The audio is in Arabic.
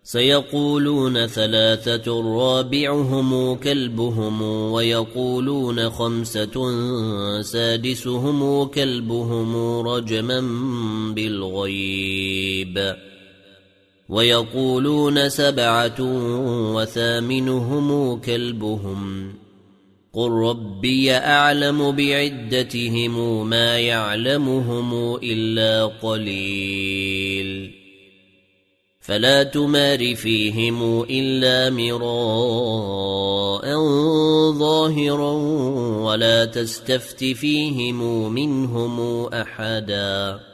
سيقولون ثلاثة رابعهم كلبهم ويقولون خمسة سادسهم كلبهم رجما بالغيب ويقولون سبعة وثامنهم كلبهم قل ربي أعلم بعدتهم ما يعلمهم إلا قليل فلا تمار فيهم إلا مراء ظاهرا ولا تستفت فيهم منهم أحدا